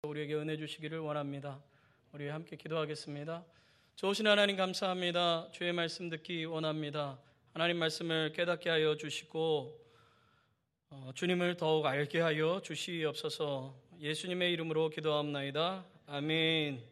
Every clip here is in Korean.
우리에게 은혜 주시기를 원합니다. 우리 함께 기도하겠습니다. 좋으신 하나님 감사합니다. 주의 말씀 듣기 원합니다. 하나님 말씀을 깨닫게 하여 주시고 주님을 더욱 알게 하여 주시옵소서. 예수님의 이름으로 기도합나이다. 아멘.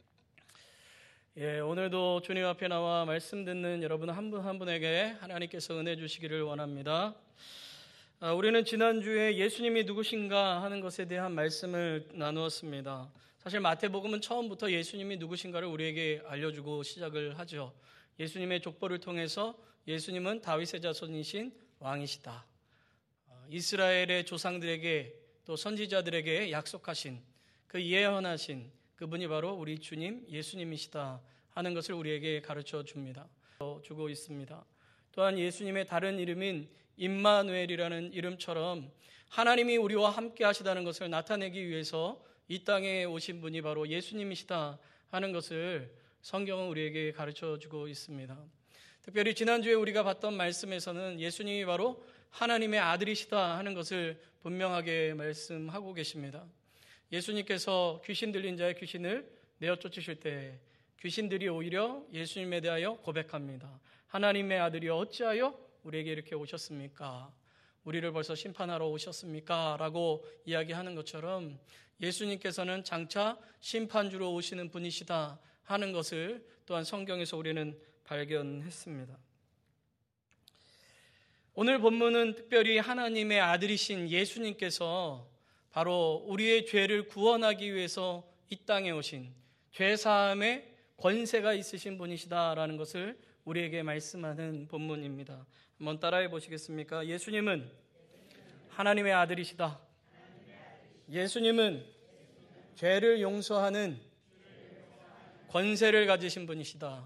오늘도 주님 앞에 나와 말씀 듣는 여러분 한 분 한 분에게 하나님께서 은혜 주시기를 원합니다. 우리는 지난주에 예수님이 누구신가 하는 것에 대한 말씀을 나누었습니다. 사실 마태복음은 처음부터 예수님이 누구신가를 우리에게 알려주고 시작을 하죠. 예수님의 족보를 통해서 예수님은 다윗의 자손이신 왕이시다. 이스라엘의 조상들에게 또 선지자들에게 약속하신 그 예언하신 그분이 바로 우리 주님 예수님이시다 하는 것을 우리에게 가르쳐 줍니다. 주고 있습니다. 또한 예수님의 다른 이름인 임마누엘이라는 이름처럼 하나님이 우리와 함께 하시다는 것을 나타내기 위해서 이 땅에 오신 분이 바로 예수님이시다 하는 것을 성경은 우리에게 가르쳐주고 있습니다. 특별히 지난주에 우리가 봤던 말씀에서는 예수님이 바로 하나님의 아들이시다 하는 것을 분명하게 말씀하고 계십니다. 예수님께서 귀신 들린 자의 귀신을 내어 쫓으실 때 귀신들이 오히려 예수님에 대하여 고백합니다. 하나님의 아들이 어찌하여 우리에게 이렇게 오셨습니까? 우리를 벌써 심판하러 오셨습니까? 라고 이야기하는 것처럼 예수님께서는 장차 심판주로 오시는 분이시다 하는 것을 또한 성경에서 우리는 발견했습니다. 오늘 본문은 특별히 하나님의 아들이신 예수님께서 바로 우리의 죄를 구원하기 위해서 이 땅에 오신 죄사함의 권세가 있으신 분이시다라는 것을 우리에게 말씀하는 본문입니다. 한번 따라해 보시겠습니까? 예수님은 하나님의 아들이시다. 예수님은 죄를 용서하는 권세를 가지신 분이시다.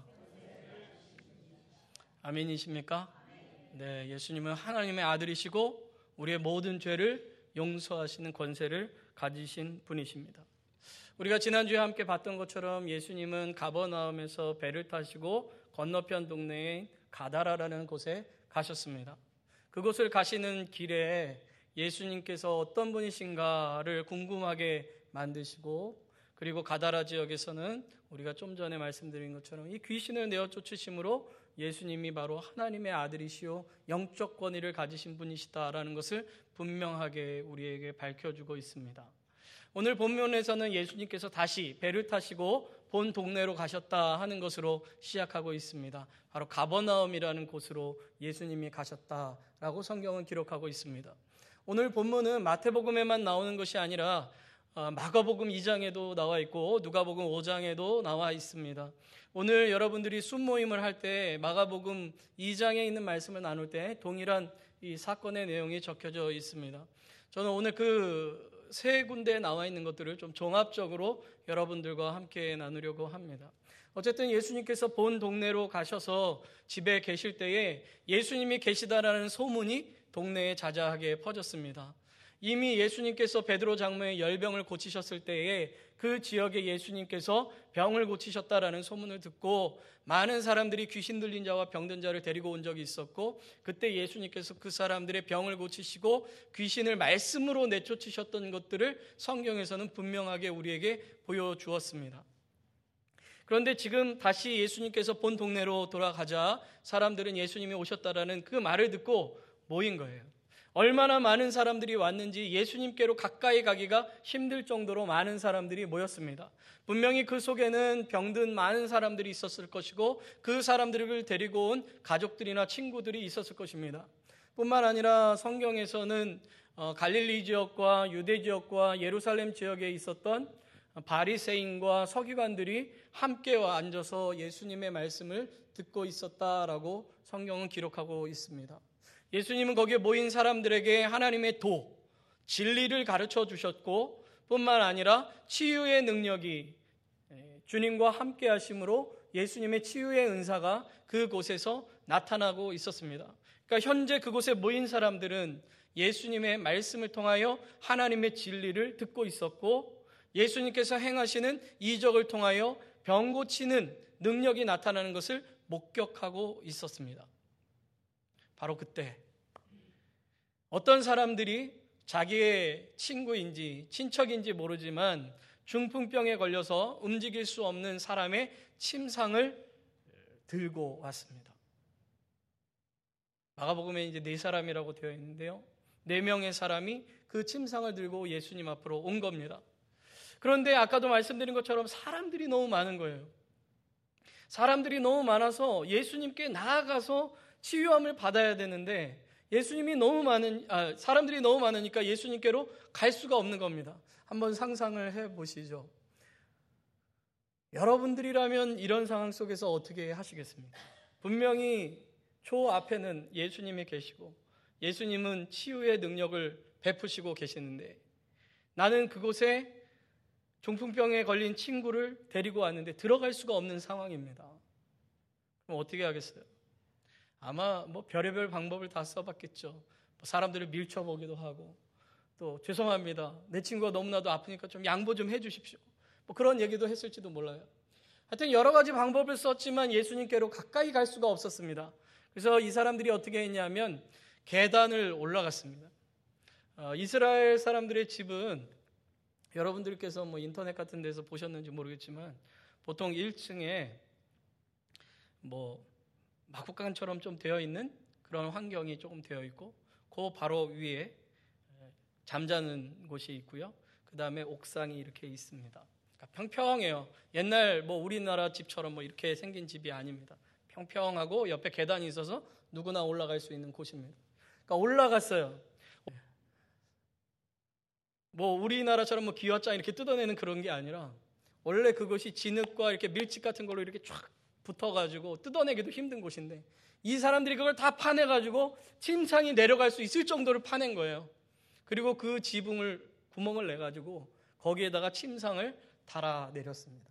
아멘이십니까? 네, 예수님은 하나님의 아들이시고 우리의 모든 죄를 용서하시는 권세를 가지신 분이십니다. 우리가 지난주에 함께 봤던 것처럼 예수님은 가버나움에서 배를 타시고 건너편 동네인 가다라라는 곳에 가셨습니다. 그곳을 가시는 길에 예수님께서 어떤 분이신가를 궁금하게 만드시고 그리고 가다라 지역에서는 우리가 좀 전에 말씀드린 것처럼 이 귀신을 내어 쫓으심으로 예수님이 바로 하나님의 아들이시오 영적 권위를 가지신 분이시다라는 것을 분명하게 우리에게 밝혀주고 있습니다. 오늘 본문에서는 예수님께서 다시 배를 타시고 본 동네로 가셨다 하는 것으로 시작하고 있습니다. 바로 가버나움이라는 곳으로 예수님이 가셨다라고 성경은 기록하고 있습니다. 오늘 본문은 마태복음에만 나오는 것이 아니라 마가복음 2장에도 나와 있고 누가복음 5장에도 나와 있습니다. 오늘 여러분들이 순모임을 할 때 마가복음 2장에 있는 말씀을 나눌 때 동일한 이 사건의 내용이 적혀져 있습니다. 저는 오늘 그 세 군데에 나와 있는 것들을 좀 종합적으로 여러분들과 함께 나누려고 합니다. 어쨌든 예수님께서 본 동네로 가셔서 집에 계실 때에 예수님이 계시다라는 소문이 동네에 자자하게 퍼졌습니다. 이미 예수님께서 베드로 장로의 열병을 고치셨을 때에 그 지역에 예수님께서 병을 고치셨다라는 소문을 듣고 많은 사람들이 귀신 들린 자와 병든 자를 데리고 온 적이 있었고 그때 예수님께서 그 사람들의 병을 고치시고 귀신을 말씀으로 내쫓으셨던 것들을 성경에서는 분명하게 우리에게 보여주었습니다. 그런데 지금 다시 예수님께서 본 동네로 돌아가자 사람들은 예수님이 오셨다라는 그 말을 듣고 모인 거예요. 얼마나 많은 사람들이 왔는지 예수님께로 가까이 가기가 힘들 정도로 많은 사람들이 모였습니다. 분명히 그 속에는 병든 많은 사람들이 있었을 것이고 그 사람들을 데리고 온 가족들이나 친구들이 있었을 것입니다. 뿐만 아니라 성경에서는 갈릴리 지역과 유대 지역과 예루살렘 지역에 있었던 바리새인과 서기관들이 함께 앉아서 예수님의 말씀을 듣고 있었다라고 성경은 기록하고 있습니다. 예수님은 거기에 모인 사람들에게 하나님의 도, 진리를 가르쳐 주셨고 뿐만 아니라 치유의 능력이 주님과 함께 하심으로 예수님의 치유의 은사가 그곳에서 나타나고 있었습니다. 그러니까 현재 그곳에 모인 사람들은 예수님의 말씀을 통하여 하나님의 진리를 듣고 있었고 예수님께서 행하시는 이적을 통하여 병 고치는 능력이 나타나는 것을 목격하고 있었습니다. 바로 그때 어떤 사람들이 자기의 친구인지 친척인지 모르지만 중풍병에 걸려서 움직일 수 없는 사람의 침상을 들고 왔습니다. 마가복음에 이제 4사람이라고 되어 있는데요. 4명의 사람이 그 침상을 들고 예수님 앞으로 온 겁니다. 그런데 아까도 말씀드린 것처럼 사람들이 너무 많은 거예요. 사람들이 너무 많아서 예수님께 나아가서 치유함을 받아야 되는데 사람들이 너무 많으니까 예수님께로 갈 수가 없는 겁니다. 한번 상상을 해보시죠. 여러분들이라면 이런 상황 속에서 어떻게 하시겠습니까? 분명히 저 앞에는 예수님이 계시고 예수님은 치유의 능력을 베푸시고 계시는데 나는 그곳에 중풍병에 걸린 친구를 데리고 왔는데 들어갈 수가 없는 상황입니다. 그럼 어떻게 하겠어요? 아마 별의별 방법을 다 써봤겠죠. 사람들을 밀쳐보기도 하고 또 죄송합니다. 내 친구가 너무나도 아프니까 좀 양보 좀 해주십시오. 그런 얘기도 했을지도 몰라요. 하여튼 여러 가지 방법을 썼지만 예수님께로 가까이 갈 수가 없었습니다. 그래서 이 사람들이 어떻게 했냐면 계단을 올라갔습니다. 이스라엘 사람들의 집은 여러분들께서 인터넷 같은 데서 보셨는지 모르겠지만 보통 1층에 마구간처럼 좀 되어 있는 그런 환경이 조금 되어 있고 그 바로 위에 잠자는 곳이 있고요. 그 다음에 옥상이 이렇게 있습니다. 그러니까 평평해요. 옛날 우리나라 집처럼 이렇게 생긴 집이 아닙니다. 평평하고 옆에 계단이 있어서 누구나 올라갈 수 있는 곳입니다. 그러니까 올라갔어요. 우리나라처럼 기와장 이렇게 뜯어내는 그런 게 아니라 원래 그것이 진흙과 이렇게 밀집 같은 걸로 이렇게 쫙 붙어가지고 뜯어내기도 힘든 곳인데 이 사람들이 그걸 다 파내가지고 침상이 내려갈 수 있을 정도를 파낸 거예요. 그리고 그 지붕을 구멍을 내가지고 거기에다가 침상을 달아 내렸습니다.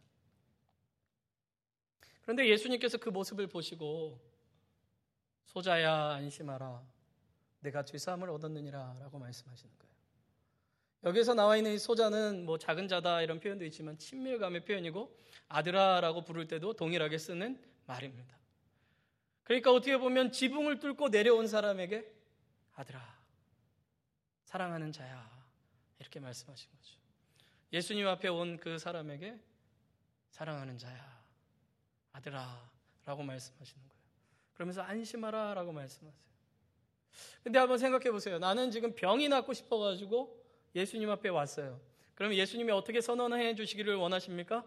그런데 예수님께서 그 모습을 보시고 소자야 안심하라 내가 죄사함을 얻었느니라 라고 말씀하시는 거예요. 여기서 나와 있는 이 소자는 작은 자다 이런 표현도 있지만 친밀감의 표현이고 아들아라고 부를 때도 동일하게 쓰는 말입니다. 그러니까 어떻게 보면 지붕을 뚫고 내려온 사람에게 아들아 사랑하는 자야 이렇게 말씀하신 거죠. 예수님 앞에 온 그 사람에게 사랑하는 자야 아들아 라고 말씀하시는 거예요. 그러면서 안심하라 라고 말씀하세요. 근데 한번 생각해 보세요. 나는 지금 병이 낫고 싶어가지고 예수님 앞에 왔어요. 그러면 예수님이 어떻게 선언해 주시기를 원하십니까?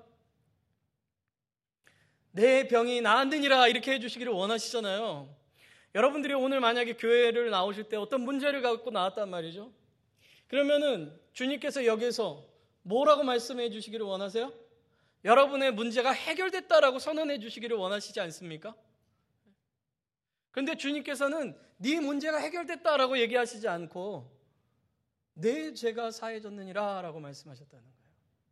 내 병이 나았느니라 이렇게 해주시기를 원하시잖아요. 여러분들이 오늘 만약에 교회를 나오실 때 어떤 문제를 갖고 나왔단 말이죠. 그러면은 주님께서 여기서 뭐라고 말씀해 주시기를 원하세요? 여러분의 문제가 해결됐다라고 선언해 주시기를 원하시지 않습니까? 그런데 주님께서는 네 문제가 해결됐다라고 얘기하시지 않고 내 죄가 사해졌느니라 라고 말씀하셨다는 거예요.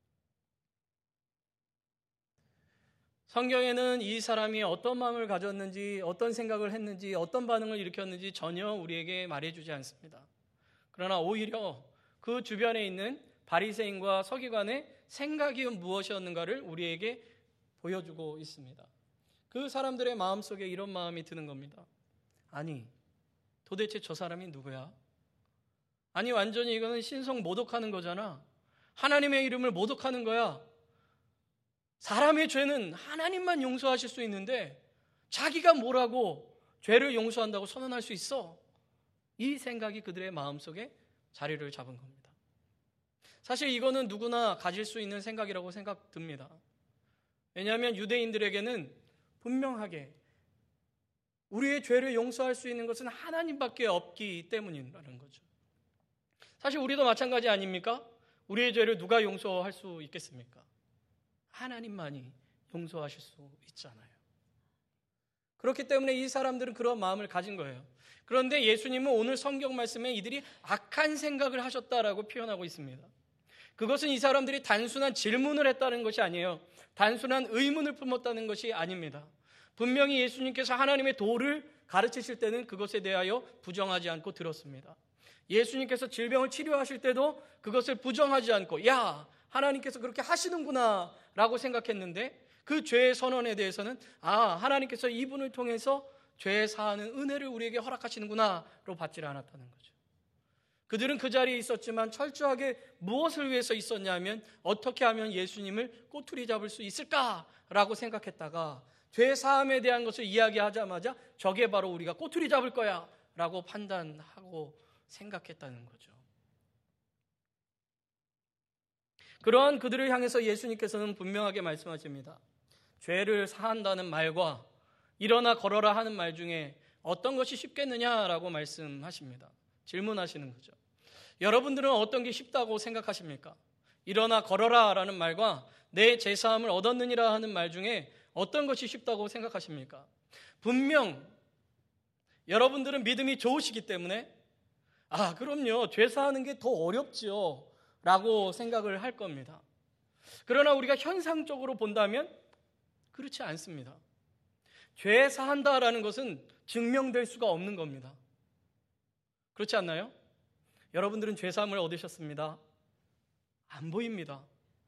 성경에는 이 사람이 어떤 마음을 가졌는지, 어떤 생각을 했는지, 어떤 반응을 일으켰는지 전혀 우리에게 말해주지 않습니다. 그러나 오히려 그 주변에 있는 바리새인과 서기관의 생각이 무엇이었는가를 우리에게 보여주고 있습니다. 그 사람들의 마음속에 이런 마음이 드는 겁니다. 아니, 도대체 저 사람이 누구야? 아니, 완전히 이거는 신성 모독하는 거잖아. 하나님의 이름을 모독하는 거야. 사람의 죄는 하나님만 용서하실 수 있는데 자기가 뭐라고 죄를 용서한다고 선언할 수 있어? 이 생각이 그들의 마음속에 자리를 잡은 겁니다. 사실 이거는 누구나 가질 수 있는 생각이라고 생각됩니다. 왜냐하면 유대인들에게는 분명하게 우리의 죄를 용서할 수 있는 것은 하나님밖에 없기 때문이라는 거죠. 사실 우리도 마찬가지 아닙니까? 우리의 죄를 누가 용서할 수 있겠습니까? 하나님만이 용서하실 수 있잖아요. 그렇기 때문에 이 사람들은 그런 마음을 가진 거예요. 그런데 예수님은 오늘 성경 말씀에 이들이 악한 생각을 하셨다라고 표현하고 있습니다. 그것은 이 사람들이 단순한 질문을 했다는 것이 아니에요. 단순한 의문을 품었다는 것이 아닙니다. 분명히 예수님께서 하나님의 도를 가르치실 때는 그것에 대하여 부정하지 않고 들었습니다. 예수님께서 질병을 치료하실 때도 그것을 부정하지 않고 야, 하나님께서 그렇게 하시는구나 라고 생각했는데 그 죄의 선언에 대해서는 하나님께서 이분을 통해서 죄 사하는 은혜를 우리에게 허락하시는구나 로 받지를 않았다는 거죠. 그들은 그 자리에 있었지만 철저하게 무엇을 위해서 있었냐면 어떻게 하면 예수님을 꼬투리 잡을 수 있을까라고 생각했다가 죄 사함에 대한 것을 이야기하자마자 저게 바로 우리가 꼬투리 잡을 거야 라고 판단하고 생각했다는 거죠. 그러한 그들을 향해서 예수님께서는 분명하게 말씀하십니다. 죄를 사한다는 말과 일어나 걸어라 하는 말 중에 어떤 것이 쉽겠느냐라고 말씀하십니다. 질문하시는 거죠. 여러분들은 어떤 게 쉽다고 생각하십니까? 일어나 걸어라 라는 말과 내 제사함을 얻었느니라 하는 말 중에 어떤 것이 쉽다고 생각하십니까? 분명 여러분들은 믿음이 좋으시기 때문에 그럼요, 죄사하는 게 더 어렵지요 라고 생각을 할 겁니다. 그러나 우리가 현상적으로 본다면 그렇지 않습니다. 죄사한다라는 것은 증명될 수가 없는 겁니다. 그렇지 않나요? 여러분들은 죄사함을 얻으셨습니다. 안 보입니다.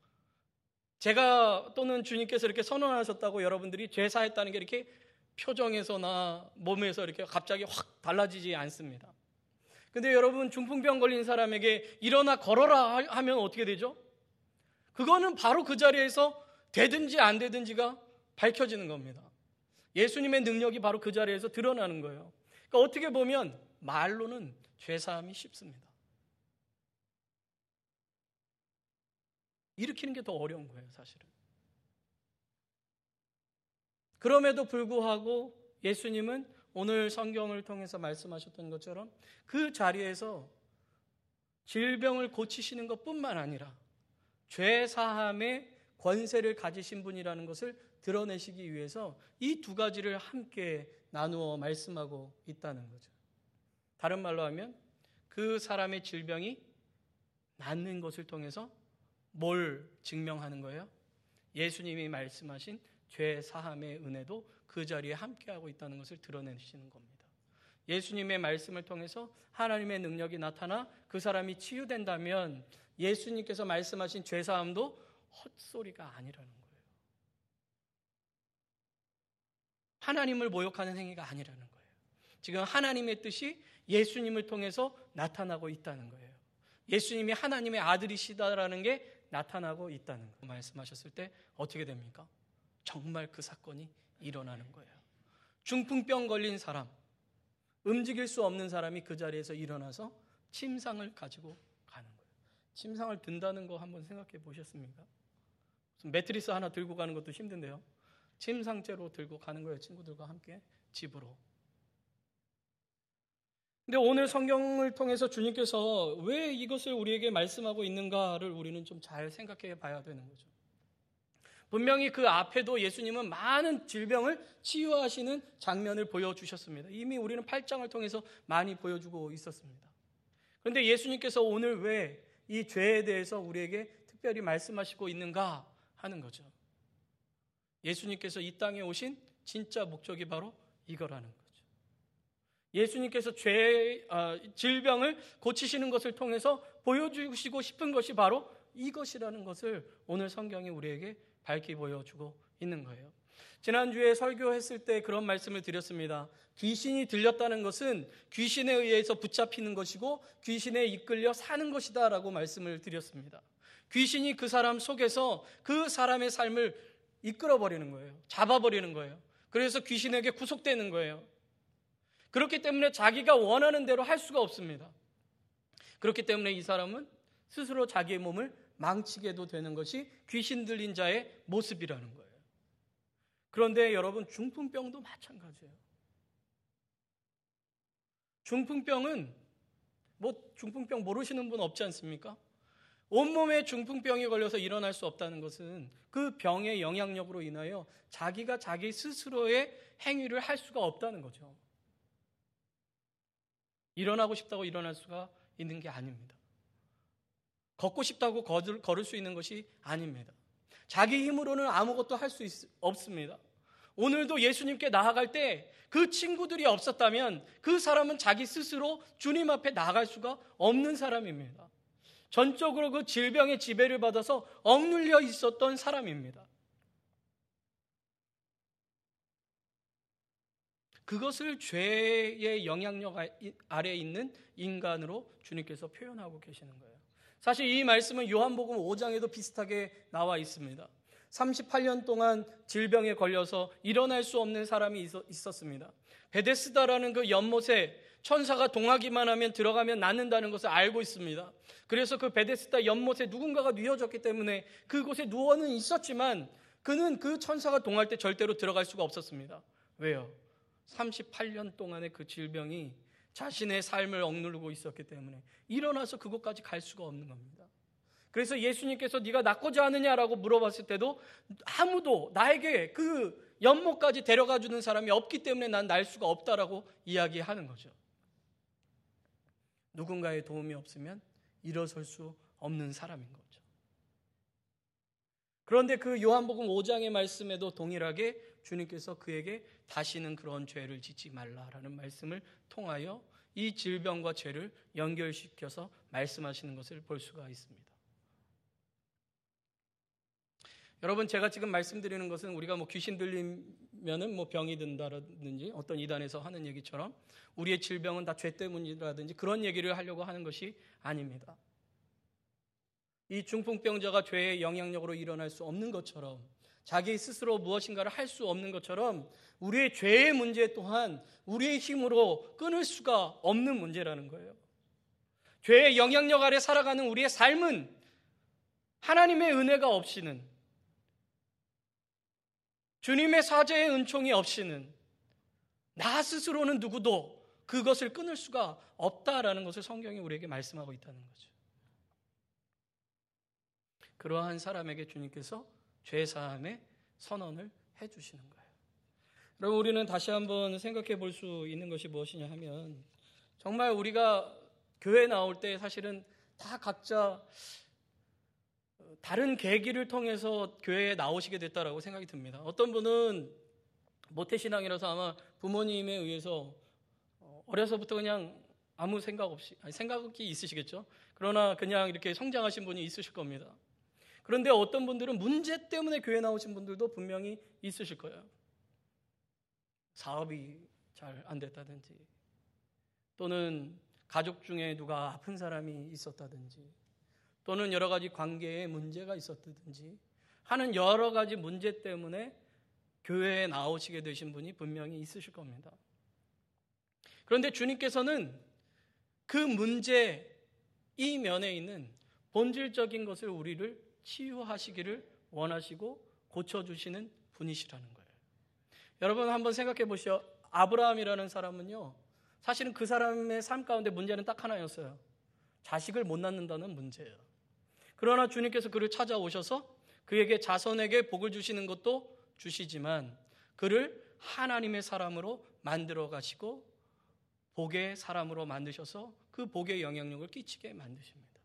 제가 또는 주님께서 이렇게 선언하셨다고 여러분들이 죄사했다는 게 이렇게 표정에서나 몸에서 이렇게 갑자기 확 달라지지 않습니다. 근데 여러분, 중풍병 걸린 사람에게 일어나 걸어라 하면 어떻게 되죠? 그거는 바로 그 자리에서 되든지 안 되든지가 밝혀지는 겁니다. 예수님의 능력이 바로 그 자리에서 드러나는 거예요. 그러니까 어떻게 보면 말로는 죄사함이 쉽습니다. 일으키는 게 더 어려운 거예요, 사실은. 그럼에도 불구하고 예수님은 오늘 성경을 통해서 말씀하셨던 것처럼 그 자리에서 질병을 고치시는 것뿐만 아니라 죄 사함의 권세를 가지신 분이라는 것을 드러내시기 위해서 이 두 가지를 함께 나누어 말씀하고 있다는 거죠. 다른 말로 하면 그 사람의 질병이 낫는 것을 통해서 뭘 증명하는 거예요? 예수님이 말씀하신 죄 사함의 은혜도 그 자리에 함께하고 있다는 것을 드러내시는 겁니다. 예수님의 말씀을 통해서 하나님의 능력이 나타나 그 사람이 치유된다면 예수님께서 말씀하신 죄 사함도 헛소리가 아니라는 거예요. 하나님을 모욕하는 행위가 아니라는 거예요. 지금 하나님의 뜻이 예수님을 통해서 나타나고 있다는 거예요. 예수님이 하나님의 아들이시다라는 게 나타나고 있다는 거 말씀하셨을 때 어떻게 됩니까? 정말 그 사건이 일어나는 거예요. 중풍병 걸린 사람, 움직일 수 없는 사람이 그 자리에서 일어나서 침상을 가지고 가는 거예요. 침상을 든다는 거 한번 생각해 보셨습니까? 매트리스 하나 들고 가는 것도 힘든데요. 침상째로 들고 가는 거예요. 친구들과 함께 집으로. 근데 오늘 성경을 통해서 주님께서 왜 이것을 우리에게 말씀하고 있는가를 우리는 좀 잘 생각해 봐야 되는 거죠. 분명히 그 앞에도 예수님은 많은 질병을 치유하시는 장면을 보여주셨습니다. 이미 우리는 8장을 통해서 많이 보여주고 있었습니다. 그런데 예수님께서 오늘 왜 이 죄에 대해서 우리에게 특별히 말씀하시고 있는가 하는 거죠. 예수님께서 이 땅에 오신 진짜 목적이 바로 이거라는 거죠. 예수님께서 질병을 고치시는 것을 통해서 보여주시고 싶은 것이 바로 이것이라는 것을 오늘 성경이 우리에게 밝히 보여주고 있는 거예요. 지난주에 설교했을 때 그런 말씀을 드렸습니다. 귀신이 들렸다는 것은 귀신에 의해서 붙잡히는 것이고 귀신에 이끌려 사는 것이다 라고 말씀을 드렸습니다. 귀신이 그 사람 속에서 그 사람의 삶을 이끌어버리는 거예요. 잡아버리는 거예요. 그래서 귀신에게 구속되는 거예요. 그렇기 때문에 자기가 원하는 대로 할 수가 없습니다. 그렇기 때문에 이 사람은 스스로 자기의 몸을 망치게도 되는 것이 귀신 들린 자의 모습이라는 거예요. 그런데 여러분, 중풍병도 마찬가지예요. 중풍병은 중풍병 모르시는 분 없지 않습니까? 온몸에 중풍병이 걸려서 일어날 수 없다는 것은 그 병의 영향력으로 인하여 자기가 자기 스스로의 행위를 할 수가 없다는 거죠. 일어나고 싶다고 일어날 수가 있는 게 아닙니다. 걷고 싶다고 걸을 수 있는 것이 아닙니다. 자기 힘으로는 아무것도 할 수 없습니다. 오늘도 예수님께 나아갈 때 그 친구들이 없었다면 그 사람은 자기 스스로 주님 앞에 나아갈 수가 없는 사람입니다. 전적으로 그 질병의 지배를 받아서 억눌려 있었던 사람입니다. 그것을 죄의 영향력 아래에 있는 인간으로 주님께서 표현하고 계시는 거예요. 사실 이 말씀은 요한복음 5장에도 비슷하게 나와 있습니다. 38년 동안 질병에 걸려서 일어날 수 없는 사람이 있었습니다. 베데스다라는 그 연못에 천사가 동하기만 하면 들어가면 낫는다는 것을 알고 있습니다. 그래서 그 베데스다 연못에 누군가가 누워졌기 때문에 그곳에 누워는 있었지만 그는 그 천사가 동할 때 절대로 들어갈 수가 없었습니다. 왜요? 38년 동안의 그 질병이 자신의 삶을 억누르고 있었기 때문에 일어나서 그곳까지 갈 수가 없는 겁니다. 그래서 예수님께서 네가 낫고자 하느냐라고 물어봤을 때도 아무도 나에게 그 연못까지 데려가 주는 사람이 없기 때문에 난 날 수가 없다라고 이야기하는 거죠. 누군가의 도움이 없으면 일어설 수 없는 사람인 거죠. 그런데 그 요한복음 5장의 말씀에도 동일하게 주님께서 그에게 다시는 그런 죄를 짓지 말라라는 말씀을 통하여 이 질병과 죄를 연결시켜서 말씀하시는 것을 볼 수가 있습니다. 여러분, 제가 지금 말씀드리는 것은 우리가 귀신 들리면은 병이 든다라든지 어떤 이단에서 하는 얘기처럼 우리의 질병은 다 죄 때문이라든지 그런 얘기를 하려고 하는 것이 아닙니다. 이 중풍병자가 죄의 영향력으로 일어날 수 없는 것처럼, 자기 스스로 무엇인가를 할 수 없는 것처럼 우리의 죄의 문제 또한 우리의 힘으로 끊을 수가 없는 문제라는 거예요. 죄의 영향력 아래 살아가는 우리의 삶은 하나님의 은혜가 없이는, 주님의 사죄의 은총이 없이는 나 스스로는 누구도 그것을 끊을 수가 없다라는 것을 성경이 우리에게 말씀하고 있다는 거죠. 그러한 사람에게 주님께서 죄사함의 선언을 해주시는 거예요. 여러분, 우리는 다시 한번 생각해 볼 수 있는 것이 무엇이냐 하면, 정말 우리가 교회 나올 때 사실은 다 각자 다른 계기를 통해서 교회에 나오시게 됐다라고 생각이 듭니다. 어떤 분은 모태신앙이라서 아마 부모님에 의해서 어려서부터 그냥 아무 생각 없이, 생각이 있으시겠죠. 그러나 그냥 이렇게 성장하신 분이 있으실 겁니다. 그런데 어떤 분들은 문제 때문에 교회 나오신 분들도 분명히 있으실 거예요. 사업이 잘 안 됐다든지, 또는 가족 중에 누가 아픈 사람이 있었다든지, 또는 여러 가지 관계에 문제가 있었다든지 하는 여러 가지 문제 때문에 교회에 나오시게 되신 분이 분명히 있으실 겁니다. 그런데 주님께서는 그 문제 이면에 있는 본질적인 것을 우리를 치유하시기를 원하시고 고쳐주시는 분이시라는 거예요. 여러분, 한번 생각해 보시죠. 아브라함이라는 사람은요, 사실은 그 사람의 삶 가운데 문제는 딱 하나였어요. 자식을 못 낳는다는 문제예요. 그러나 주님께서 그를 찾아오셔서 그에게 자손에게 복을 주시는 것도 주시지만 그를 하나님의 사람으로 만들어 가시고 복의 사람으로 만드셔서 그 복의 영향력을 끼치게 만드십니다.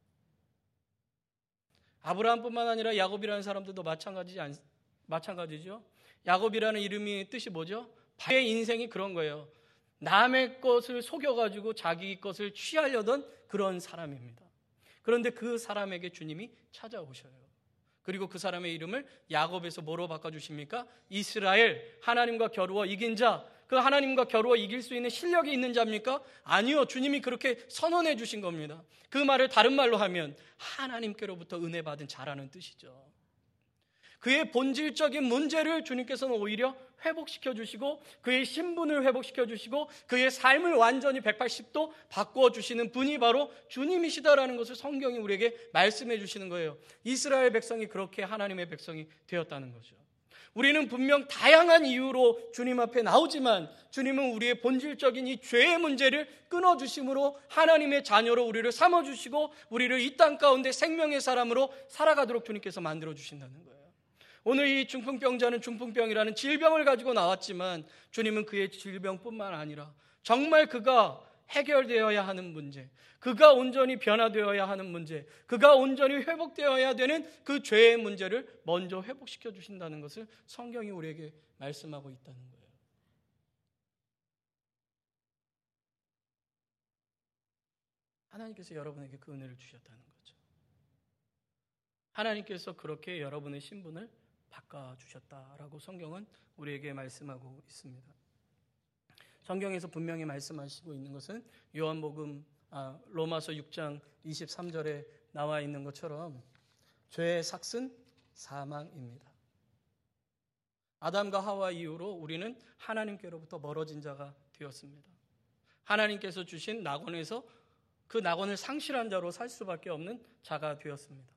아브라함뿐만 아니라 야곱이라는 사람들도 마찬가지죠. 야곱이라는 이름이 뜻이 뭐죠? 바의 인생이 그런 거예요. 남의 것을 속여가지고 자기 것을 취하려던 그런 사람입니다. 그런데 그 사람에게 주님이 찾아오셔요. 그리고 그 사람의 이름을 야곱에서 뭐로 바꿔주십니까? 이스라엘, 하나님과 겨루어 이긴 자. 그 하나님과 겨루어 이길 수 있는 실력이 있는 자입니까? 아니요. 주님이 그렇게 선언해 주신 겁니다. 그 말을 다른 말로 하면 하나님께로부터 은혜 받은 자라는 뜻이죠. 그의 본질적인 문제를 주님께서는 오히려 회복시켜 주시고 그의 신분을 회복시켜 주시고 그의 삶을 완전히 180도 바꾸어 주시는 분이 바로 주님이시다라는 것을 성경이 우리에게 말씀해 주시는 거예요. 이스라엘 백성이 그렇게 하나님의 백성이 되었다는 거죠. 우리는 분명 다양한 이유로 주님 앞에 나오지만 주님은 우리의 본질적인 이 죄의 문제를 끊어주심으로 하나님의 자녀로 우리를 삼아주시고 우리를 이 땅 가운데 생명의 사람으로 살아가도록 주님께서 만들어주신다는 거예요. 오늘 이 중풍병자는 중풍병이라는 질병을 가지고 나왔지만 주님은 그의 질병뿐만 아니라 정말 그가 해결되어야 하는 문제, 그가 온전히 변화되어야 하는 문제, 그가 온전히 회복되어야 되는 그 죄의 문제를 먼저 회복시켜 주신다는 것을 성경이 우리에게 말씀하고 있다는 거예요. 하나님께서 여러분에게 그 은혜를 주셨다는 거죠. 하나님께서 그렇게 여러분의 신분을 바꿔주셨다라고 성경은 우리에게 말씀하고 있습니다. 성경에서 분명히 말씀하시고 있는 것은 로마서 6장 23절에 나와 있는 것처럼 죄의 삭은 사망입니다. 아담과 하와 이후로 우리는 하나님께로부터 멀어진 자가 되었습니다. 하나님께서 주신 낙원에서 그 낙원을 상실한 자로 살 수밖에 없는 자가 되었습니다.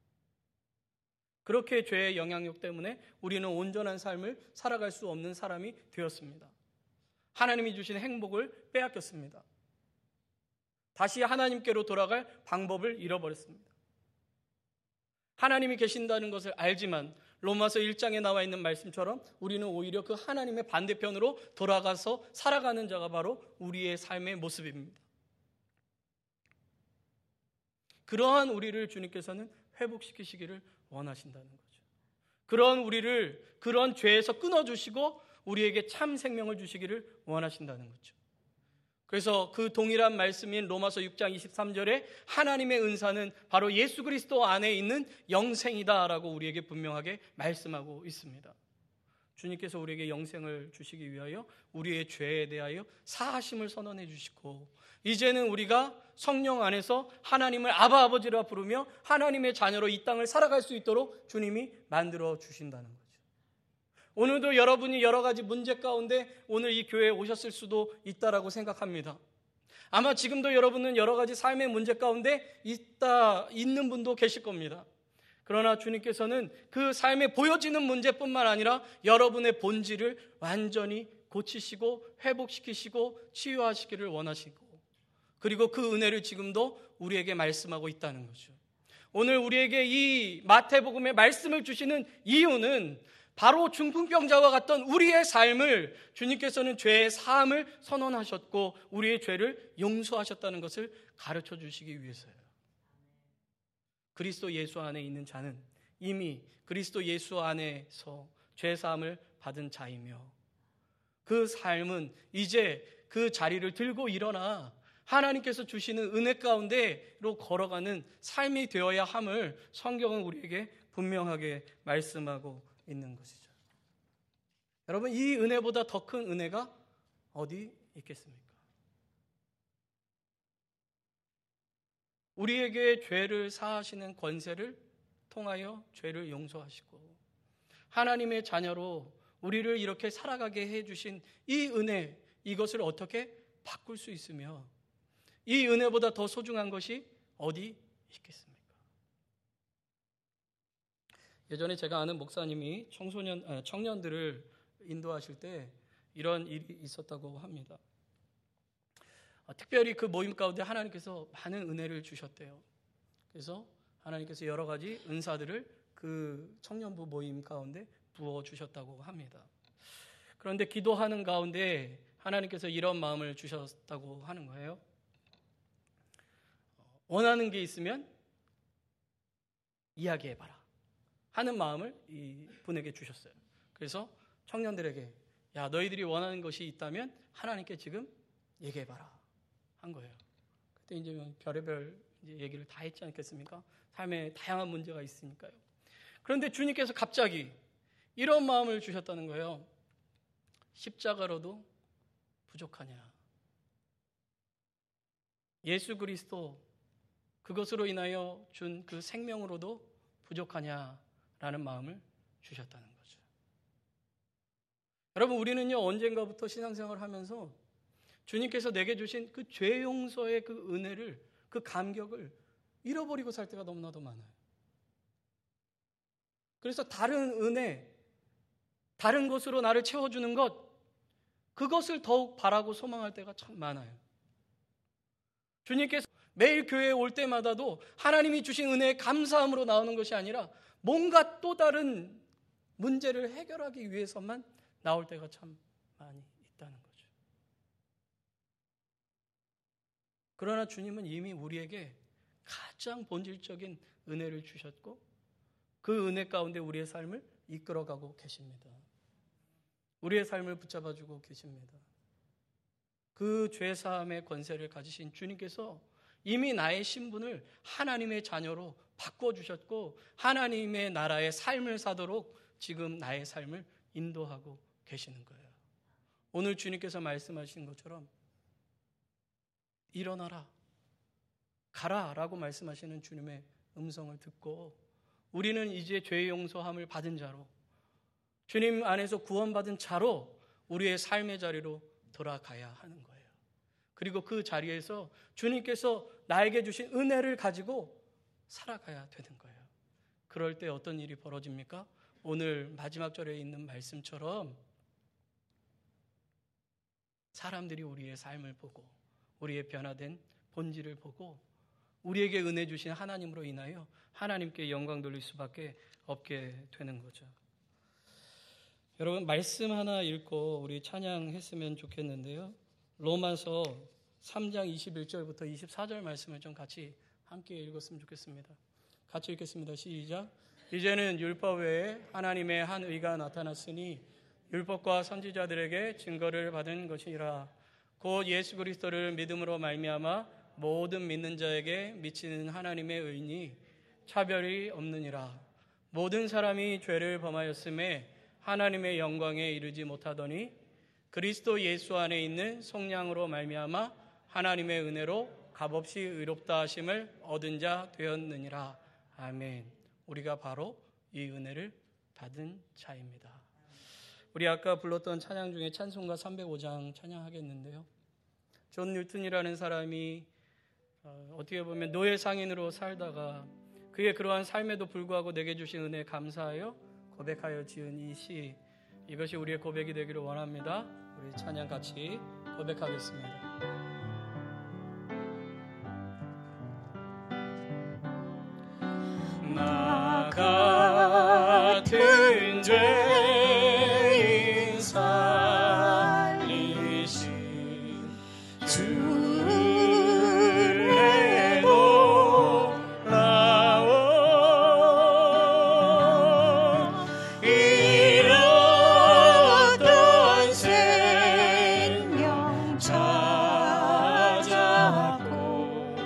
그렇게 죄의 영향력 때문에 우리는 온전한 삶을 살아갈 수 없는 사람이 되었습니다. 하나님이 주신 행복을 빼앗겼습니다. 다시 하나님께로 돌아갈 방법을 잃어버렸습니다. 하나님이 계신다는 것을 알지만 로마서 1장에 나와 있는 말씀처럼 우리는 오히려 그 하나님의 반대편으로 돌아가서 살아가는 자가 바로 우리의 삶의 모습입니다. 그러한 우리를 주님께서는 회복시키시기를 원하신다는 거죠. 그런 우리를 그런 죄에서 끊어주시고 우리에게 참 생명을 주시기를 원하신다는 거죠. 그래서 그 동일한 말씀인 로마서 6장 23절에 하나님의 은사는 바로 예수 그리스도 안에 있는 영생이다라고 우리에게 분명하게 말씀하고 있습니다. 주님께서 우리에게 영생을 주시기 위하여 우리의 죄에 대하여 사하심을 선언해 주시고 이제는 우리가 성령 안에서 하나님을 아바 아버지라 부르며 하나님의 자녀로 이 땅을 살아갈 수 있도록 주님이 만들어 주신다는 거죠. 오늘도 여러분이 여러 가지 문제 가운데 오늘 이 교회에 오셨을 수도 있다라고 생각합니다. 아마 지금도 여러분은 여러 가지 삶의 문제 가운데 있는 분도 계실 겁니다. 그러나 주님께서는 그 삶에 보여지는 문제뿐만 아니라 여러분의 본질을 완전히 고치시고 회복시키시고 치유하시기를 원하시고 그리고 그 은혜를 지금도 우리에게 말씀하고 있다는 거죠. 오늘 우리에게 이 마태복음의 말씀을 주시는 이유는 바로 중풍병자와 같던 우리의 삶을 주님께서는 죄의 사함을 선언하셨고 우리의 죄를 용서하셨다는 것을 가르쳐 주시기 위해서예요. 그리스도 예수 안에 있는 자는 이미 그리스도 예수 안에서 죄 사함을 받은 자이며 그 삶은 이제 그 자리를 들고 일어나 하나님께서 주시는 은혜 가운데로 걸어가는 삶이 되어야 함을 성경은 우리에게 분명하게 말씀하고 있는 것이죠. 여러분, 이 은혜보다 더 큰 은혜가 어디 있겠습니까? 우리에게 죄를 사하시는 권세를 통하여 죄를 용서하시고 하나님의 자녀로 우리를 이렇게 살아가게 해주신 이 은혜, 이것을 어떻게 바꿀 수 있으며 이 은혜보다 더 소중한 것이 어디 있겠습니까? 예전에 제가 아는 목사님이 청년들을 인도하실 때 이런 일이 있었다고 합니다. 특별히 그 모임 가운데 하나님께서 많은 은혜를 주셨대요. 그래서 하나님께서 여러 가지 은사들을 그 청년부 모임 가운데 부어주셨다고 합니다. 그런데 기도하는 가운데 하나님께서 이런 마음을 주셨다고 하는 거예요. 원하는 게 있으면 이야기해봐라 하는 마음을 이 분에게 주셨어요. 그래서 청년들에게 야, 너희들이 원하는 것이 있다면 하나님께 지금 얘기해봐라 한 거예요. 그때 이제 별의별 얘기를 다 했지 않겠습니까? 삶에 다양한 문제가 있으니까요. 그런데 주님께서 갑자기 이런 마음을 주셨다는 거예요. 십자가로도 부족하냐? 예수 그리스도 그것으로 인하여 준 그 생명으로도 부족하냐라는 마음을 주셨다는 거죠. 여러분, 우리는요 언젠가부터 신앙생활을 하면서 주님께서 내게 주신 그 죄 용서의 그 은혜를, 그 감격을 잃어버리고 살 때가 너무나도 많아요. 그래서 다른 은혜, 다른 것으로 나를 채워주는 것, 그것을 더욱 바라고 소망할 때가 참 많아요. 주님께서 매일 교회에 올 때마다도 하나님이 주신 은혜에 감사함으로 나오는 것이 아니라 뭔가 또 다른 문제를 해결하기 위해서만 나올 때가 참 많이 있다는 거죠. 그러나 주님은 이미 우리에게 가장 본질적인 은혜를 주셨고 그 은혜 가운데 우리의 삶을 이끌어가고 계십니다. 우리의 삶을 붙잡아주고 계십니다. 그 죄사함의 권세를 가지신 주님께서 이미 나의 신분을 하나님의 자녀로 바꿔주셨고 하나님의 나라의 삶을 사도록 지금 나의 삶을 인도하고 계시는 거예요. 오늘 주님께서 말씀하신 것처럼 일어나라, 가라 라고 말씀하시는 주님의 음성을 듣고 우리는 이제 죄 용서함을 받은 자로, 주님 안에서 구원받은 자로 우리의 삶의 자리로 돌아가야 하는 거예요. 그리고 그 자리에서 주님께서 나에게 주신 은혜를 가지고 살아가야 되는 거예요. 그럴 때 어떤 일이 벌어집니까? 오늘 마지막 절에 있는 말씀처럼 사람들이 우리의 삶을 보고 우리의 변화된 본질을 보고 우리에게 은혜 주신 하나님으로 인하여 하나님께 영광 돌릴 수밖에 없게 되는 거죠. 여러분, 말씀 하나 읽고 우리 찬양했으면 좋겠는데요. 로마서 3장 21절부터 24절 말씀을 좀 같이 함께 읽었으면 좋겠습니다. 같이 읽겠습니다. 시작. 이제는 율법 외에 하나님의 한 의가 나타났으니 율법과 선지자들에게 증거를 받은 것이라. 곧 예수 그리스도를 믿음으로 말미암아 모든 믿는 자에게 미치는 하나님의 의니 차별이 없느니라. 모든 사람이 죄를 범하였음에 하나님의 영광에 이르지 못하더니 그리스도 예수 안에 있는 성령으로 말미암아 하나님의 은혜로 값없이 의롭다 하심을 얻은 자 되었느니라. 아멘. 우리가 바로 이 은혜를 받은 자입니다. 우리 아까 불렀던 찬양 중에 찬송가 305장 찬양하겠는데요. 존 뉴턴이라는 사람이 어떻게 보면 노예 상인으로 살다가 그의 그러한 삶에도 불구하고 내게 주신 은혜에 감사하여 고백하여 지은 이 시, 이것이 우리의 고백이 되기를 원합니다. 우리 찬양 같이 고백하겠습니다. 나 같은 죄인 살리신 주의 놀라운 잃었던 생명 찾았고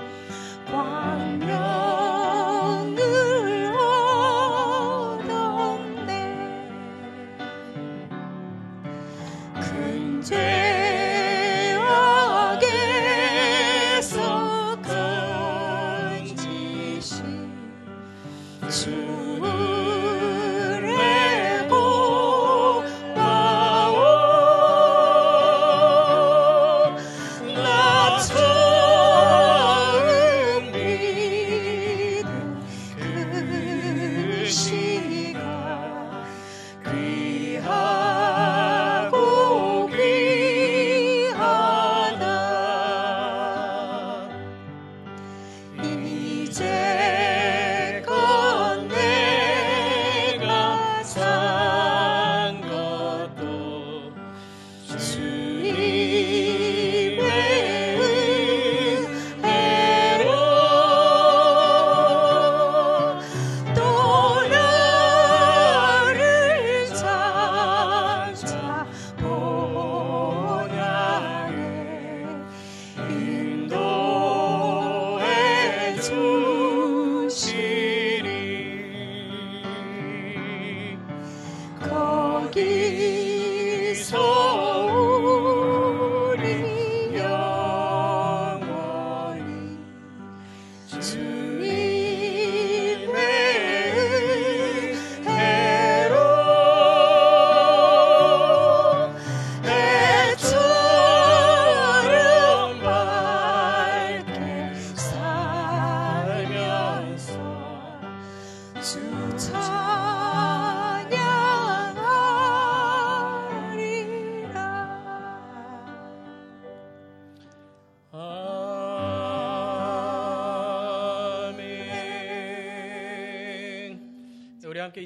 광명을 얻었네. 큰 죄악에서 건지신 주의 고마워. 나 처음 믿은 그 시가 귀하고 귀하다. 이제껏 내가 산 것도 주님의 은혜로 또 나를 찾아보냐 인도해 주시리. 거기서 우리 영원히 주님의 은혜로 해처럼 밝게 살면서 주 찬양하리라. 아멘. 우리 함께